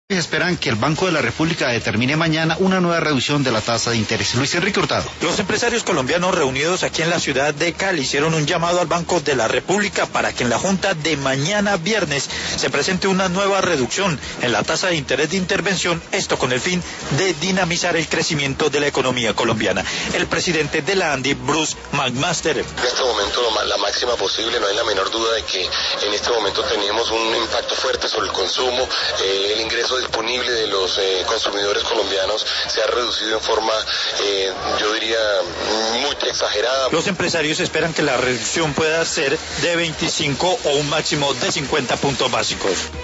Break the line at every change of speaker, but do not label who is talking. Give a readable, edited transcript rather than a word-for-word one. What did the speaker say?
Esperan que el Banco de la República determine mañana una nueva reducción de la tasa de interés. Luis Enrique Hurtado.
Los empresarios colombianos reunidos aquí en la ciudad de Cali hicieron un llamado al Banco de la República para que en la junta de mañana viernes se presente una nueva reducción en la tasa de interés de intervención, esto con el fin de dinamizar el crecimiento de la economía colombiana. El presidente de la ANDI, Bruce McMaster.
En este momento la máxima posible, no hay la menor duda de que en este momento tenemos un impacto fuerte sobre el consumo, el ingreso disponible de los consumidores colombianos se ha reducido en forma, yo diría, muy exagerada.
Los empresarios esperan que la reducción pueda ser de 25 o un máximo de 50 puntos básicos.